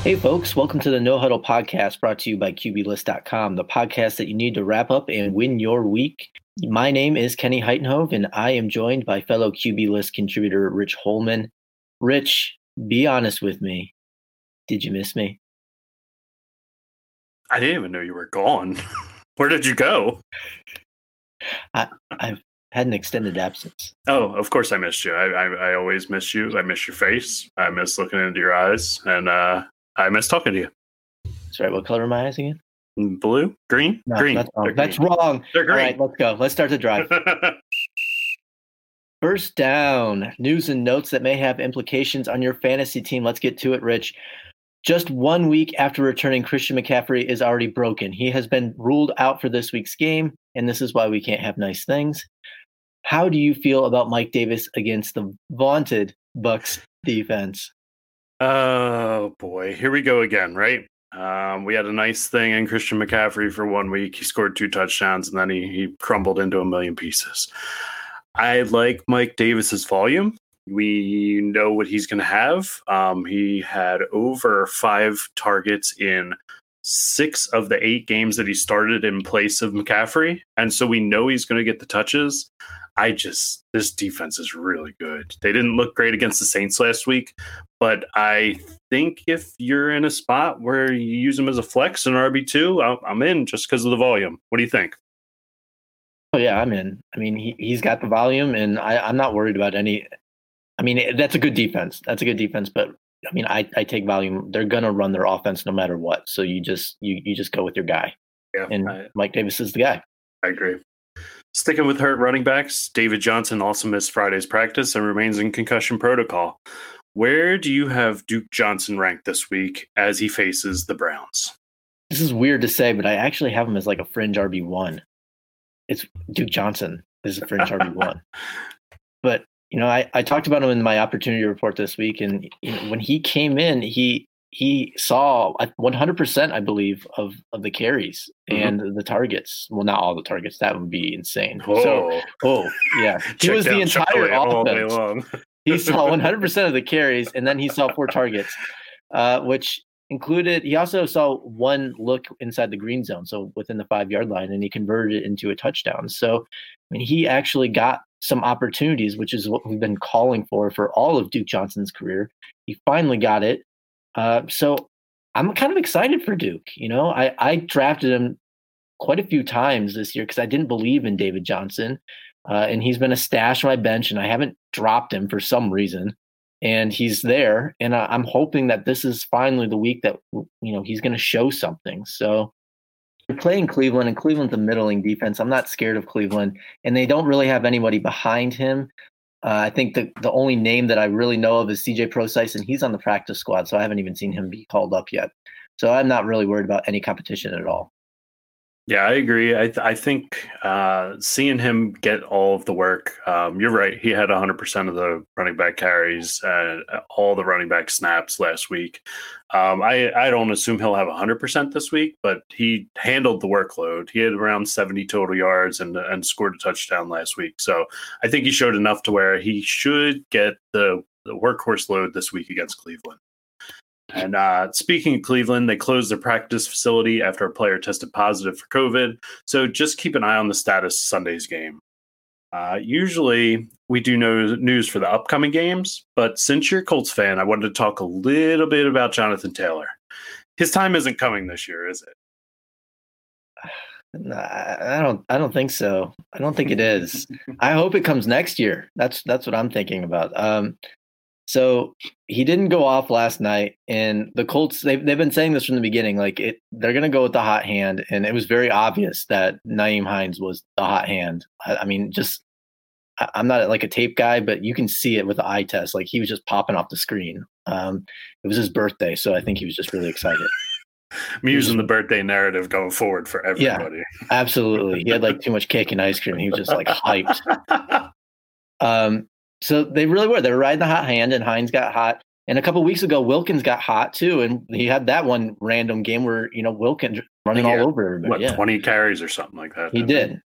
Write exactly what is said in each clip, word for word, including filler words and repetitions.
Hey folks, welcome to the No Huddle podcast brought to you by Q B List dot com, the podcast that you need to wrap up and win your week. My name is Kenny Heitenhove, and I am joined by fellow Q B List contributor Rich Holman. Rich, be honest with me. Did you miss me? I didn't even know you were gone. Where did you go? I, I've had an extended absence. Oh, of course I missed you. I, I, I always miss you. I miss your face. I miss looking into your eyes. And uh, I miss talking to you. That's right. What color are my eyes again? Blue? Green? No, green. That's wrong. They're That's green. wrong. They're green. All right, let's go. Let's start the drive. First down, news and notes that may have implications on your fantasy team. Let's get to it, Rich. Just one week after returning, Christian McCaffrey is already broken. He has been ruled out for this week's game, and this is why we can't have nice things. How do you feel about Mike Davis against the vaunted Bucs defense? Oh, boy. Here we go again, right? Um, we had a nice thing in Christian McCaffrey for one week. He scored two touchdowns, and then he, he crumbled into a million pieces. I like Mike Davis's volume. We know what he's going to have. Um, he had over five targets in six of the eight games that he started in place of McCaffrey. And so we know he's going to get the touches. I just, this defense is really good. They didn't look great against the Saints last week, but I think if you're in a spot where you use him as a flex and R B two, I'm in just because of the volume. What do you think? Oh, yeah, I'm in. I mean, he, he's got the volume, and I, I'm not worried about any. I mean, that's a good defense. That's a good defense, but I mean, I, I take volume. They're gonna run their offense no matter what. So you just you you just go with your guy. Yeah, and I, Mike Davis is the guy. I agree. Sticking with hurt running backs, David Johnson also missed Friday's practice and remains in concussion protocol. Where do you have Duke Johnson ranked this week as he faces the Browns? This is weird to say, but I actually have him as like a fringe R B one. It's Duke Johnson is a fringe R B one, but. You know, I, I talked about him in my opportunity report this week, and you know, when he came in, he he saw one hundred percent, I believe, of, of the carries mm-hmm. and the targets. Well, not all the targets. That would be insane. Oh, so, oh yeah. He was the entire offense. Long. He saw one hundred percent of the carries, and then he saw four targets, uh, which included – he also saw one look inside the green zone, so within the five-yard line, and he converted it into a touchdown. So, I mean, he actually got – some opportunities, which is what we've been calling for for all of Duke Johnson's career. He finally got it. Uh, so I'm kind of excited for Duke. You know, I, I drafted him quite a few times this year because I didn't believe in David Johnson. Uh, and he's been a stash on my bench, and I haven't dropped him for some reason. And he's there. And I, I'm hoping that this is finally the week that, you know, he's going to show something. So they're playing Cleveland, and Cleveland's a middling defense. I'm not scared of Cleveland, and they don't really have anybody behind him. Uh, I think the, the only name that I really know of is C J Prosise, and he's on the practice squad, so I haven't even seen him be called up yet. So I'm not really worried about any competition at all. Yeah, I agree. I, th- I think uh, seeing him get all of the work, um, you're right. He had one hundred percent of the running back carries, uh, all the running back snaps last week. Um, I, I don't assume he'll have one hundred percent this week, but he handled the workload. He had around seventy total yards and, and scored a touchdown last week. So I think he showed enough to where he should get the, the workhorse load this week against Cleveland. And uh, speaking of Cleveland, they closed their practice facility after a player tested positive for COVID. So just keep an eye on the status of Sunday's game. Uh, usually we do know news for the upcoming games, but since you're a Colts fan, I wanted to talk a little bit about Jonathan Taylor. His time isn't coming this year, is it? I don't. I don't think so. I don't think it is. I hope it comes next year. That's that's what I'm thinking about. Um, So he didn't go off last night, and the Colts, they've, they've been saying this from the beginning, like it, they're going to go with the hot hand. And it was very obvious that Nyheim Hines was the hot hand. I, I mean, just, I, I'm not like a tape guy, but you can see it with the eye test. Like he was just popping off the screen. Um, it was his birthday. So I think he was just really excited. I'm using the birthday narrative going forward for everybody. Yeah, absolutely. He had like too much cake and ice cream. He was just like hyped. Um, So they really were. They were riding the hot hand, and Hines got hot. And a couple of weeks ago, Wilkins got hot too, and he had that one random game where you know Wilkins running all over everybody. What, yeah. twenty carries or something like that? He did.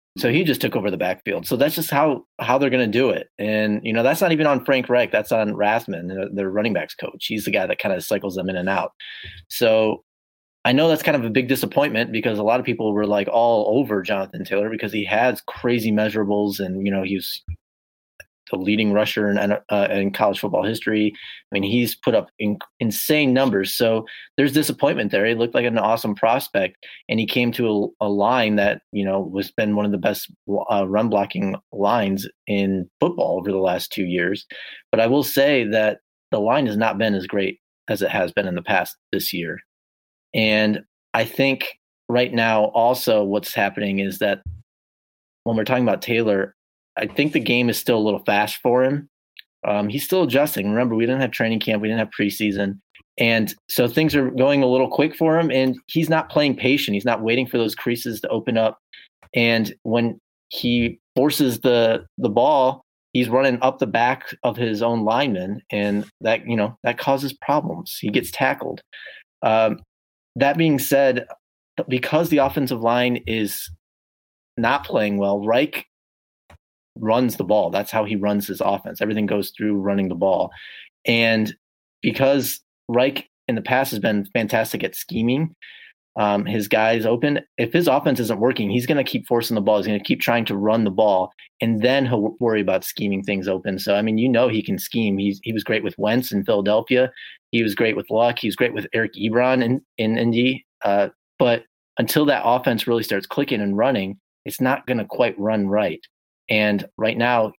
So he just took over the backfield. So that's just how how they're going to do it. And, you know, that's not even on Frank Reich. That's on Rasman, their running backs coach. He's the guy that kind of cycles them in and out. So I know that's kind of a big disappointment because a lot of people were like all over Jonathan Taylor because he has crazy measurables and, you know, he's the leading rusher in, uh, in college football history. I mean, he's put up in, insane numbers. So there's disappointment there. He looked like an awesome prospect, and he came to a, a line that, you know, was been one of the best uh, run blocking lines in football over the last two years. But I will say that the line has not been as great as it has been in the past this year. And I think right now also what's happening is that when we're talking about Taylor, I think the game is still a little fast for him. Um, he's still adjusting. Remember, we didn't have training camp. We didn't have preseason. And so things are going a little quick for him, and he's not playing patient. He's not waiting for those creases to open up. And when he forces the the ball, he's running up the back of his own lineman, and that, you know, that causes problems. He gets tackled. Um, that being said, because the offensive line is not playing well, Reich runs the ball. That's how he runs his offense. Everything goes through running the ball. And because Reich in the past has been fantastic at scheming um, his guys open, if his offense isn't working, he's going to keep forcing the ball. He's going to keep trying to run the ball, and then he'll worry about scheming things open. So, I mean, you know, he can scheme. He's, he was great with Wentz in Philadelphia. He was great with Luck. He was great with Eric Ebron in, in Indy. Uh, but until that offense really starts clicking and running, it's not going to quite run right. And right now,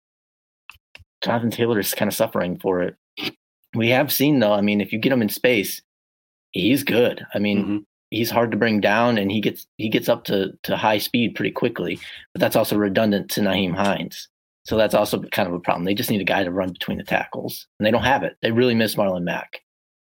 Jonathan Taylor is kind of suffering for it. We have seen, though, I mean, if you get him in space, he's good. I mean, mm-hmm. he's hard to bring down, and he gets he gets up to, to high speed pretty quickly. But that's also redundant to Nyheim Hines. So that's also kind of a problem. They just need a guy to run between the tackles, and they don't have it. They really miss Marlon Mack.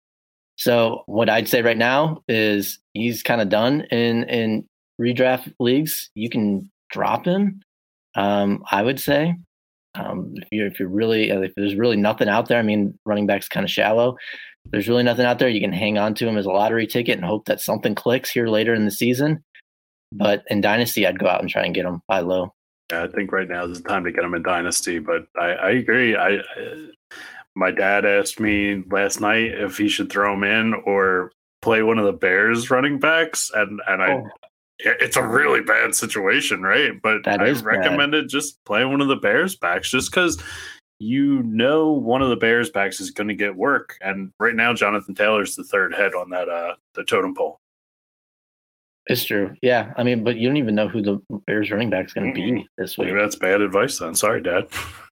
So what I'd say right now is he's kind of done in, in redraft leagues. You can drop him. Um, I would say, um, if you're, if you're really, if there's really nothing out there, I mean, running back's kind of shallow. If there's really nothing out there, you can hang on to him as a lottery ticket and hope that something clicks here later in the season. But in Dynasty, I'd go out and try and get him buy low. Yeah, I think right now is the time to get him in Dynasty, but I, I agree. I, I, my dad asked me last night if he should throw him in or play one of the Bears running backs. And, and I, oh. It's a really bad situation, right? But that I is recommended bad. Just playing one of the Bears backs just because you know one of the Bears backs is going to get work. And right now, Jonathan Taylor's the third head on that uh, the totem pole. It's true. Yeah. I mean, but you don't even know who the Bears running back is going to mm-hmm. be this week. Maybe that's bad advice then. Sorry, Dad.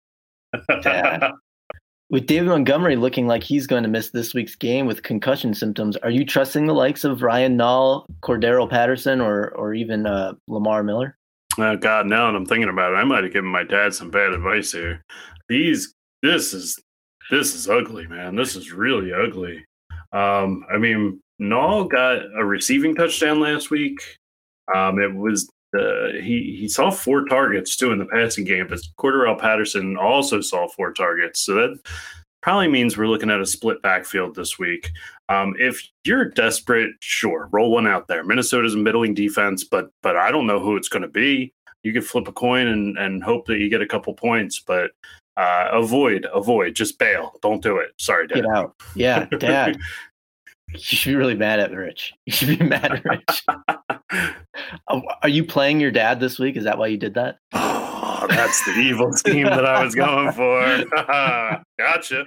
Dad. With David Montgomery looking like he's going to miss this week's game with concussion symptoms, are you trusting the likes of Ryan Nall, Cordero Patterson, or or even uh, Lamar Miller? Oh, God, now that I'm thinking about it, I might have given my dad some bad advice here. These, this is, this is ugly, man. This is really ugly. Um, I mean, Nall got a receiving touchdown last week. Um, it was uh, he he saw four targets too in the passing game, but Cordero Patterson also saw four targets. So that probably means we're looking at a split backfield this week. Um, if you're desperate, sure, roll one out there. Minnesota's a middling defense, but but I don't know who it's going to be. You could flip a coin and, and hope that you get a couple points, but uh, avoid, avoid, just bail. Don't do it. Sorry, Dad. Get out. Yeah, Dad. You should be really mad at Rich. You should be mad at Rich. Are you playing your dad this week? Is that why you did that? Oh, that's the evil team that I was going for. Gotcha.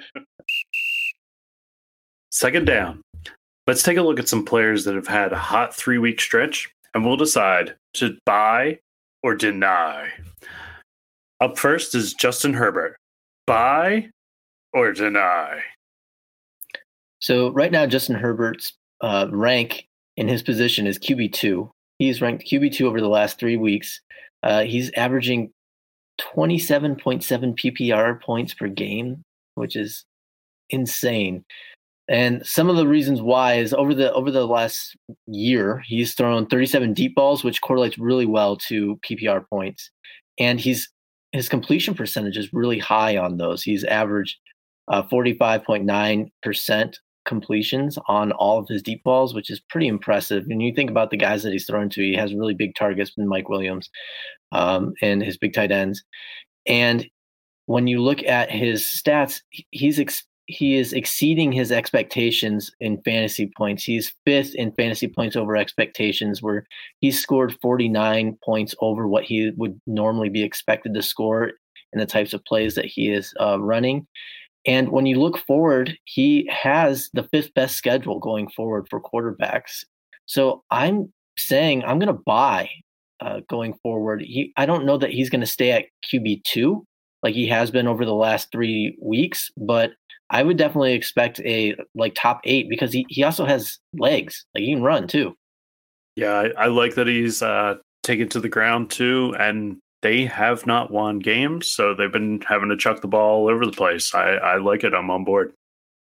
Second down. Let's take a look at some players that have had a hot three-week stretch, and we'll decide to buy or deny. Up first is Justin Herbert. Buy or deny? So right now, Justin Herbert's uh, rank in his position is Q B two. He's ranked Q B two over the last three weeks. Uh, he's averaging twenty-seven point seven P P R points per game, which is insane. And some of the reasons why is over the over the last year, he's thrown thirty-seven deep balls, which correlates really well to P P R points. And he's his completion percentage is really high on those. He's averaged uh, forty-five point nine percent completions on all of his deep balls, which is pretty impressive. And you think about the guys that he's thrown to, he has really big targets with Mike Williams um, and his big tight ends. And when you look at his stats, he's ex- he is exceeding his expectations in fantasy points. He's fifth in fantasy points over expectations, where he's scored forty-nine points over what he would normally be expected to score in the types of plays that he is uh, running. And when you look forward, he has the fifth best schedule going forward for quarterbacks. So I'm saying I'm going to buy uh, going forward. He, I don't know that he's going to stay at Q B two like he has been over the last three weeks, but I would definitely expect a like top eight because he, he also has legs. Like he can run too. Yeah, I, I like that he's uh, taken to the ground too, and they have not won games, so they've been having to chuck the ball all over the place. I, I like it. I'm on board.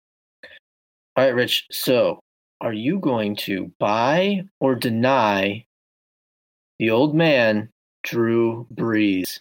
All right, Rich. So are you going to buy or deny the old man, Drew Brees?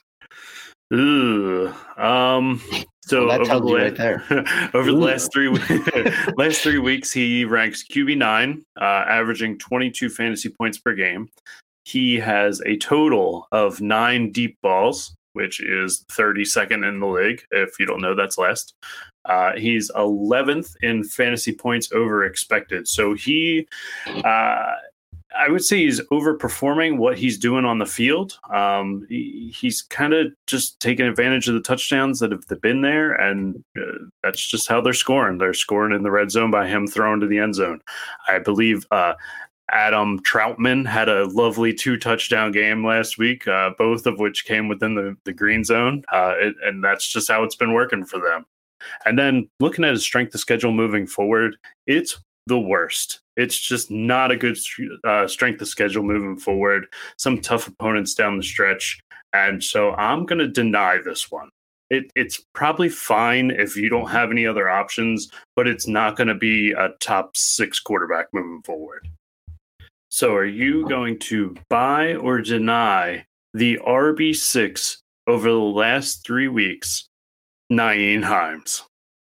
Ooh. Um, so well, that over, the, la- right there. over the last three last three weeks, he ranks Q B nine, uh, averaging twenty-two fantasy points per game. He has a total of nine deep balls, which is thirty-second in the league. If you don't know, that's last. Uh, he's eleventh in fantasy points over expected. So he, uh, I would say he's overperforming what he's doing on the field. Um, he, he's kind of just taking advantage of the touchdowns that have been there, and uh, that's just how they're scoring. They're scoring in the red zone by him throwing to the end zone. I believe uh, Adam Troutman had a lovely two touchdown game last week, uh, both of which came within the, the green zone. Uh, it, and that's just how it's been working for them. And then looking at his strength of schedule moving forward, it's the worst. It's just not a good uh, strength of schedule moving forward. Some tough opponents down the stretch. And so I'm going to deny this one. It, it's probably fine if you don't have any other options, but it's not going to be a top six quarterback moving forward. So are you going to buy or deny the R B six over the last three weeks, Nyheim Hines?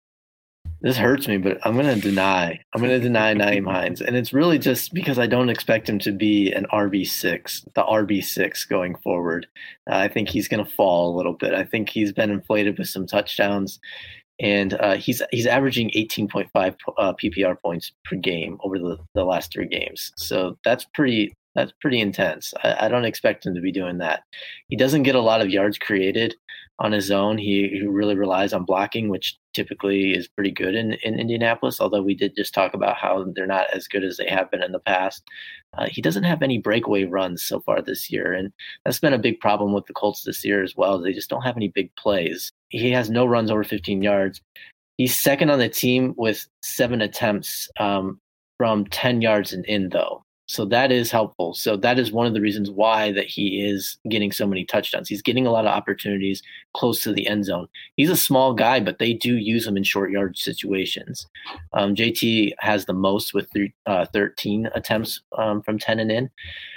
This hurts me, but I'm going to deny. I'm going to deny Nyheim Hines. And it's really just because I don't expect him to be an R B six, the R B six going forward. Uh, I think he's going to fall a little bit. I think he's been inflated with some touchdowns. And uh, he's he's averaging eighteen point five uh, P P R points per game over the, the last three games. So that's pretty that's pretty intense. I, I don't expect him to be doing that. He doesn't get a lot of yards created on his own. He, he really relies on blocking, which typically is pretty good in, in Indianapolis, although we did just talk about how they're not as good as they have been in the past. Uh, he doesn't have any breakaway runs so far this year, and that's been a big problem with the Colts this year as well. They just don't have any big plays. He has no runs over fifteen yards. He's second on the team with seven attempts um, from ten yards and in, though. So that is helpful. So that is one of the reasons why that he is getting so many touchdowns. He's getting a lot of opportunities close to the end zone. He's a small guy, but they do use him in short yard situations. Um, J T has the most with th- uh, thirteen attempts um, from ten and in.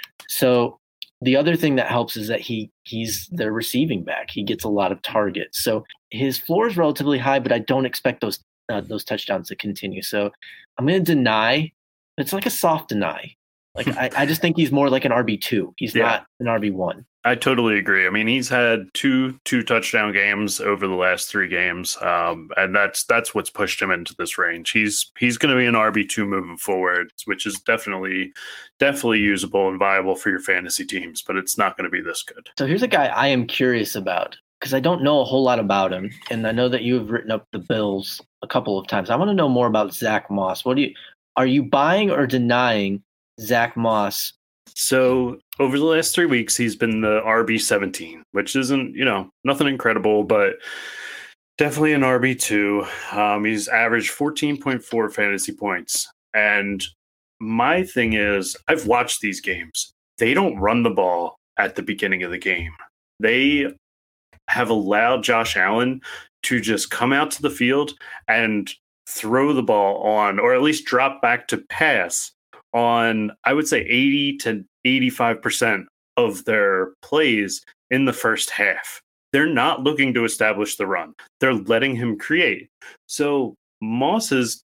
So the other thing that helps is that he he's the receiving back. He gets a lot of targets. So his floor is relatively high, but I don't expect those uh, those touchdowns to continue. So I'm going to deny. It's like a soft deny. Like I, I just think he's more like an R B two. He's yeah. not an R B one. I totally agree. I mean, he's had two two touchdown games over the last three games, um, and that's that's what's pushed him into this range. He's he's going to be an R B two moving forward, which is definitely definitely usable and viable for your fantasy teams, but it's not going to be this good. So here's a guy I am curious about because I don't know a whole lot about him, and I know that you have written up the Bills a couple of times. I want to know more about Zach Moss. What do you are you buying or denying Zach Moss? So over the last three weeks, he's been the R B seventeen, which isn't, you know, nothing incredible, but definitely an R B two. Um, he's averaged fourteen point four fantasy points. And my thing is, I've watched these games. They don't run the ball at the beginning of the game. They have allowed Josh Allen to just come out to the field and throw the ball on, or at least drop back to pass on, I would say, eighty to eighty-five percent of their plays in the first half. They're not looking to establish the run. They're letting him create. So Moss is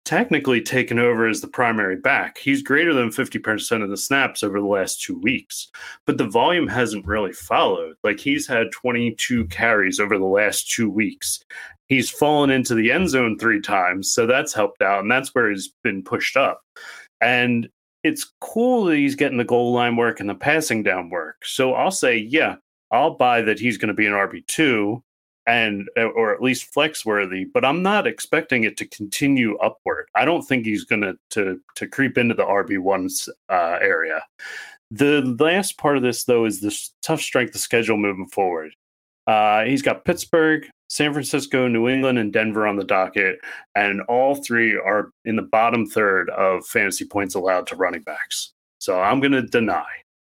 technically taken over as the primary back. He's greater than fifty percent of the snaps over the last two weeks, but the volume hasn't really followed. Like, he's had twenty-two carries over the last two weeks. He's fallen into the end zone three times, so that's helped out, and that's where he's been pushed up. And it's cool that he's getting the goal line work and the passing down work. So I'll say, yeah, I'll buy that he's going to be an R B two and or at least flex worthy, but I'm not expecting it to continue upward. I don't think he's going to to to creep into the R B one uh, area. The last part of this, though, is this tough strength of schedule moving forward. Uh, he's got Pittsburgh, San Francisco, New England, and Denver on the docket, and all three are in the bottom third of fantasy points allowed to running backs. So I'm going to deny.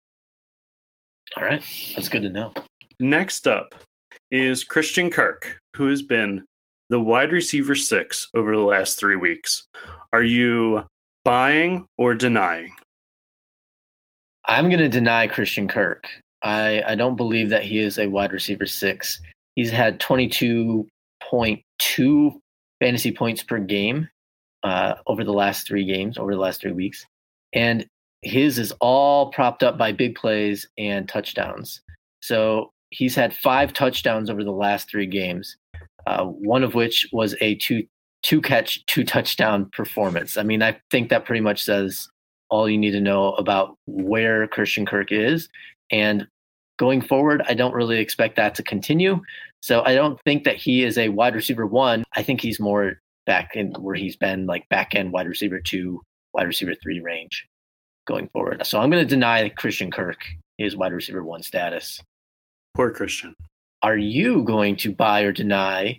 All right. That's good to know. Next up is Christian Kirk, who has been the wide receiver six over the last three weeks. Are you buying or denying? I'm going to deny Christian Kirk. I, I don't believe that he is a wide receiver six. He's had twenty-two point two fantasy points per game uh, over the last three games, over the last three weeks. And his is all propped up by big plays and touchdowns. So he's had five touchdowns over the last three games, uh, one of which was a two two catch, two touchdown performance. I mean, I think that pretty much says all you need to know about where Christian Kirk is. And going forward, I don't really expect that to continue. So I don't think that he is a wide receiver one. I think he's more back in where he's been, like back end wide receiver two, wide receiver three range going forward. So I'm going to deny Christian Kirk his wide receiver one status. Poor Christian. Are you going to buy or deny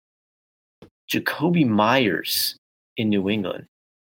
Jakobi Meyers in New England?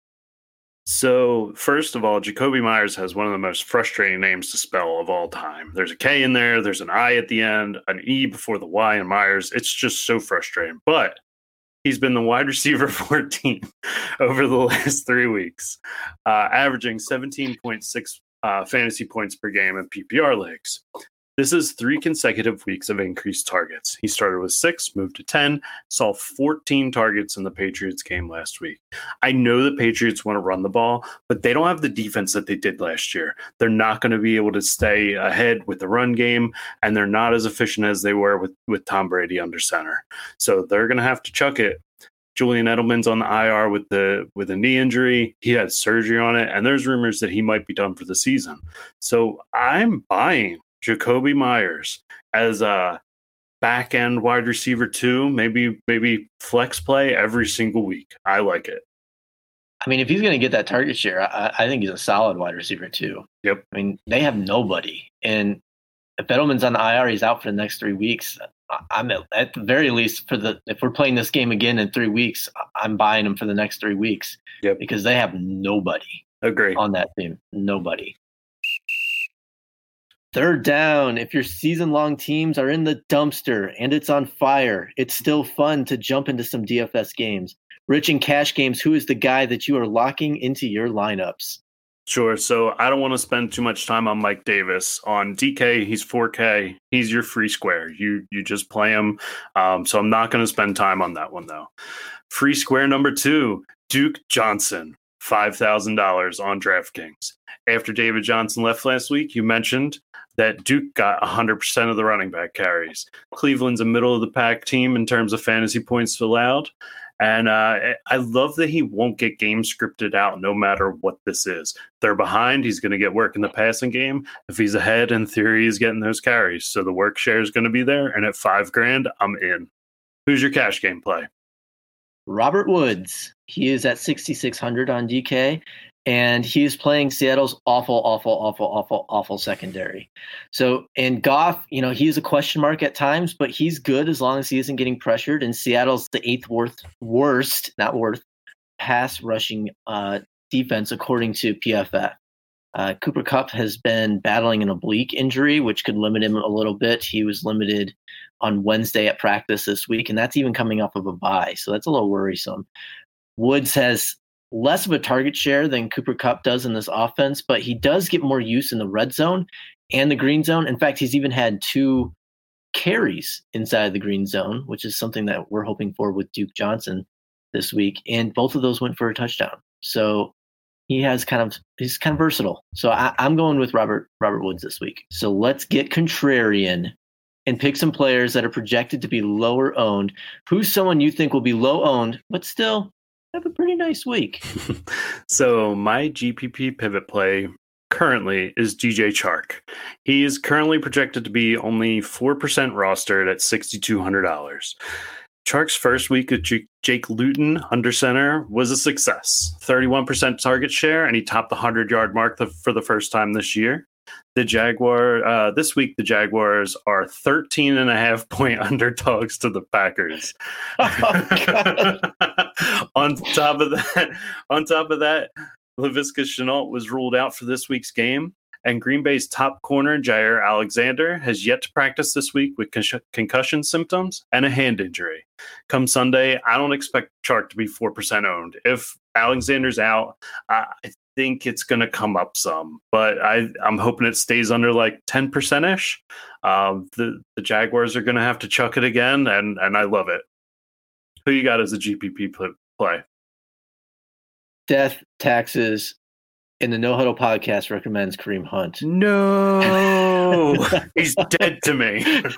So, first of all, Jakobi Meyers has one of the most frustrating names to spell of all time. There's a K in there, there's an I at the end, an E before the Y in Myers. It's just so frustrating. But he's been the wide receiver fourteen over the last three weeks, uh, averaging seventeen point six uh, fantasy points per game in P P R leagues. This is three consecutive weeks of increased targets. He started with six, moved to ten, saw fourteen targets in the Patriots game last week. I know the Patriots want to run the ball, but they don't have the defense that they did last year. They're not going to be able to stay ahead with the run game, and they're not as efficient as they were with, with Tom Brady under center. So they're going to have to chuck it. Julian Edelman's on the I R with the with a knee injury. He had surgery on it, and there's rumors that he might be done for the season. So I'm buying Jakobi Meyers as a back end wide receiver two, maybe maybe flex play every single week. I like it. I mean, if he's going to get that target share, I, I think he's a solid wide receiver too. Yep. I mean, they have nobody, and if Edelman's on the I R, he's out for the next three weeks. I'm at, at the very least for the if we're playing this game again in three weeks, I'm buying him for the next three weeks. Yep. Because they have nobody. Agree. On that team, nobody. Third down, if your season-long teams are in the dumpster and it's on fire, it's still fun to jump into some D F S games. Rich and cash games, who is the guy that you are locking into your lineups? Sure. So I don't want to spend too much time on Mike Davis. On D K, he's four K. He's your free square. You you just play him. Um, so I'm not going to spend time on that one, though. Free square number two, Duke Johnson, five thousand dollars on DraftKings. After David Johnson left last week, you mentioned that Duke got one hundred percent of the running back carries. Cleveland's a middle-of-the-pack team in terms of fantasy points allowed. And uh, I love that he won't get game scripted out no matter what this is. They're behind. He's going to get work in the passing game. If he's ahead, in theory, he's getting those carries. So the work share is going to be there. And at five grand, I'm in. Who's your cash game play? Robert Woods. He is at sixty-six hundred on D K. And he is playing Seattle's awful, awful, awful, awful, awful secondary. So, and Goff, you know, he's a question mark at times, but he's good as long as he isn't getting pressured. And Seattle's the eighth worst, worst, not worth, pass rushing uh, defense according to P F F. Uh, Cooper Kupp has been battling an oblique injury, which could limit him a little bit. He was limited on Wednesday at practice this week, and that's even coming off of a bye. So that's a little worrisome. Woods has less of a target share than Cooper Kupp does in this offense, but he does get more use in the red zone and the green zone. In fact, he's even had two carries inside the green zone, which is something that we're hoping for with Duke Johnson this week, and both of those went for a touchdown. So he has kind of he's kind of versatile. So I, I'm going with Robert Robert Woods this week. So let's get contrarian and pick some players that are projected to be lower owned. Who's someone you think will be low owned, but still have a pretty nice week? So my G P P pivot play currently is D J Chark. He is currently projected to be only four percent rostered at six thousand two hundred dollars. Chark's first week with J- Jake Luton under center was a success. thirty-one percent target share, and he topped the hundred-yard mark the, for the first time this year. The Jaguar uh, this week, the Jaguars are thirteen and a half point underdogs to the Packers. Oh, on top of that, on top of that, Laviska Shenault was ruled out for this week's game, and Green Bay's top corner, Jair Alexander, has yet to practice this week with con- concussion symptoms and a hand injury. Come Sunday, I don't expect Chark to be four percent owned. If Alexander's out, I think it's going to come up some, but I, I'm hoping it stays under like ten percent-ish. Um, the, the Jaguars are going to have to chuck it again, and, and I love it. Who you got as a G P P play? Death, taxes, and the No Huddle podcast recommends Kareem Hunt. No, he's dead to me.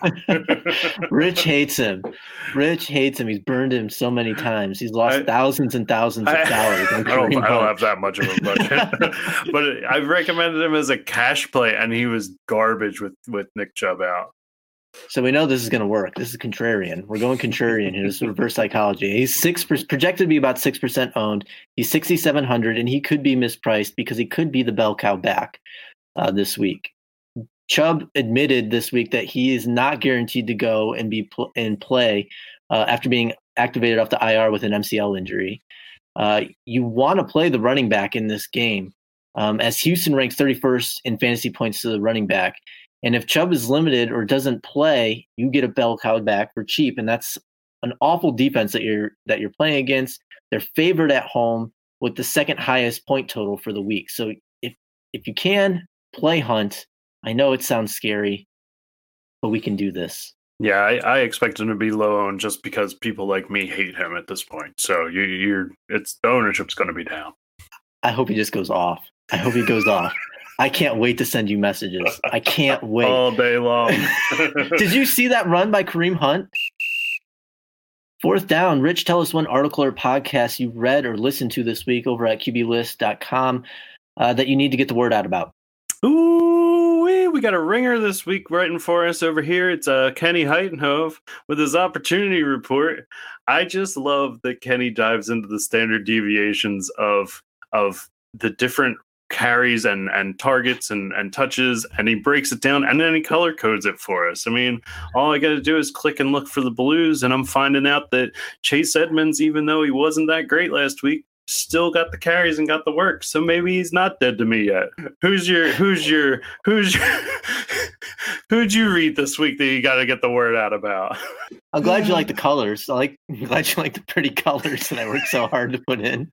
Rich hates him. Rich hates him. He's burned him so many times. He's lost I, thousands and thousands of I, dollars. I, don't, I don't have that much of a budget, but I've recommended him as a cash play, and he was garbage with, with Nick Chubb out. So we know this is going to work. This is contrarian. We're going contrarian here. This is reverse psychology. He's six projected to be about six percent owned. He's sixty-seven hundred, and he could be mispriced because he could be the bell cow back uh, this week. Chubb admitted this week that he is not guaranteed to go and be pl- and play uh, after being activated off the I R with an M C L injury. Uh, you want to play the running back in this game, um, as Houston ranks thirty-first in fantasy points to the running back. And if Chubb is limited or doesn't play, you get a bell cow back for cheap, and that's an awful defense that you're that you're playing against. They're favored at home with the second highest point total for the week. So if if you can play Hunt, I know it sounds scary, but we can do this. Yeah, I, I expect him to be low owned just because people like me hate him at this point. So you, you're it's the ownership's going to be down. I hope he just goes off. I hope he goes off. I can't wait to send you messages. I can't wait. All day long. Did you see that run by Kareem Hunt? Fourth down. Rich, tell us one article or podcast you read or listened to this week over at Q B list dot com uh, that you need to get the word out about. Ooh, we, we got a ringer this week writing for us over here. It's uh, Kenny Heitenhove with his opportunity report. I just love that Kenny dives into the standard deviations of of the different carries and and targets and and touches, and he breaks it down and then he color codes it for us. I mean, all I gotta do is click and look for the blues, and I'm finding out that Chase Edmonds, even though he wasn't that great last week, still got the carries and got the work. So maybe he's not dead to me yet. Who's your who's your who's your who'd you read this week that you got to get the word out about? I'm glad you like the colors. I like I'm glad you like the pretty colors that I worked so hard to put in.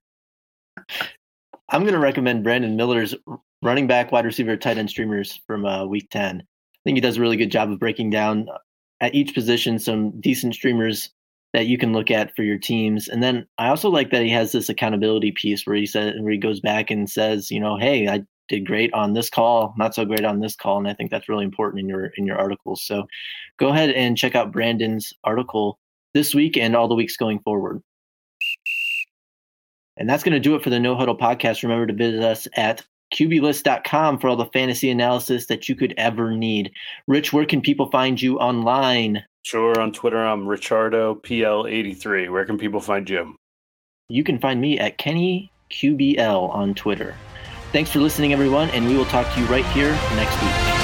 I'm going to recommend Brandon Miller's running back, wide receiver, tight end streamers from uh, week ten. I think he does a really good job of breaking down at each position some decent streamers that you can look at for your teams. And then I also like that he has this accountability piece where he said, where he goes back and says, you know, hey, I did great on this call, not so great on this call. And I think that's really important in your in your articles. So go ahead and check out Brandon's article this week and all the weeks going forward. And that's going to do it for the No Huddle podcast. Remember to visit us at Q B list dot com for all the fantasy analysis that you could ever need. Rich, where can people find you online? Sure, on Twitter, I'm Richardo P L eighty-three. Where can people find you? You can find me at Kenny Q B L on Twitter. Thanks for listening, everyone, and we will talk to you right here next week.